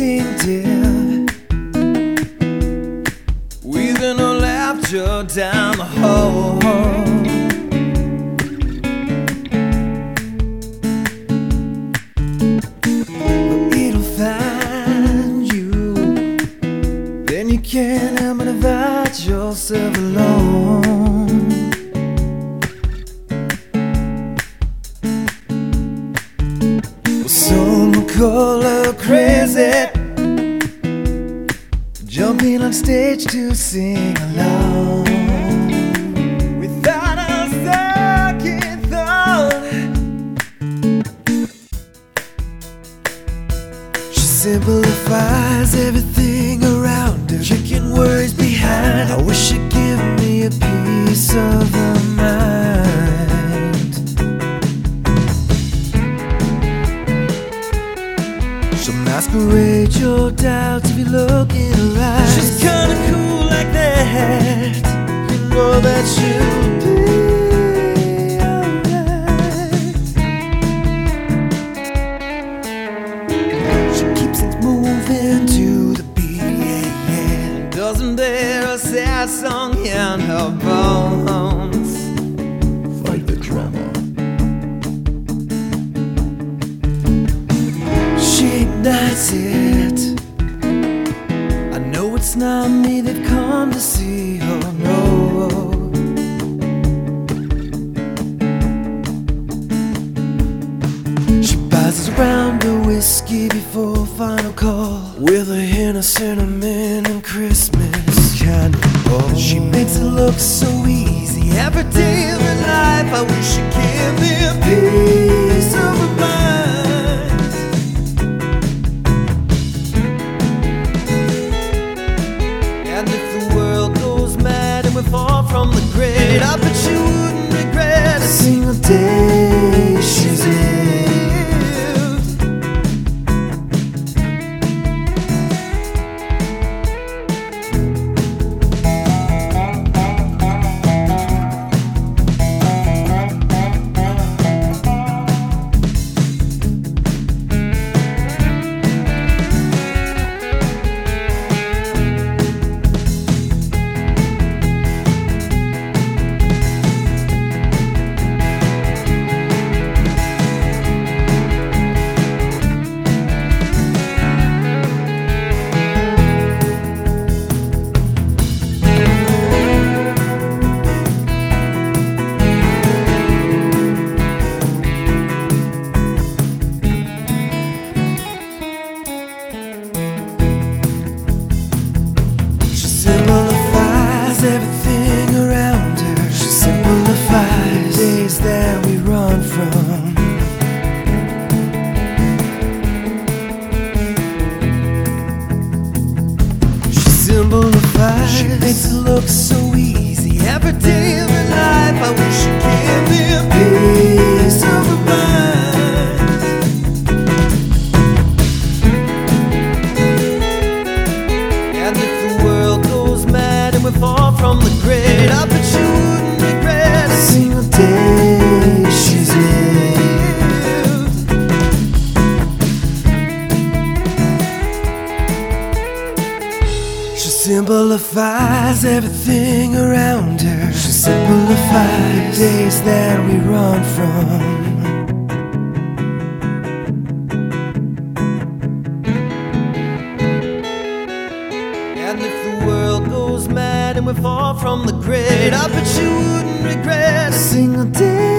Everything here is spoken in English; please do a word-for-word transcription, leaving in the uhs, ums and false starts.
instinctive, weaving her laughter down the hall. But it'll find you, then you can't help but invite yourself alone. Well, some will call her crazy, jumping on stage to sing along without a second thought. She simplifies everything around her, kicking worries behind. I wish she'd give me a piece of her mind. She'll masquerade your doubts if you look in her eyes. She's kinda cool like that, you know that she'll be alright. She keeps things moving to the beat, yeah, yeah. Doesn't dare a sad song in her bones. Fight the drama. She ignites it. I know it's not me they've come to see, oh no. She buys us round a whiskey before final call, with a hint of cinnamon and Christmas candle. She makes it look so easy every day of her life. I wish she'd give me a piece of her mind. And if the world goes mad and we fall from the grade, I bet you wouldn't regret a single day she's lived. Everything around her, she simplifies days that we run from. She simplifies, she makes it look so easy every day of her life. I wish she'd give me a piece of her mind. And if the world goes mad and we fall from the grade, I bet you wouldn't regret a single day she's lived. She simplifies everything around her. She simplifies days that we run from. And if the world goes mad and we fall from the grade, I bet you wouldn't regret a single day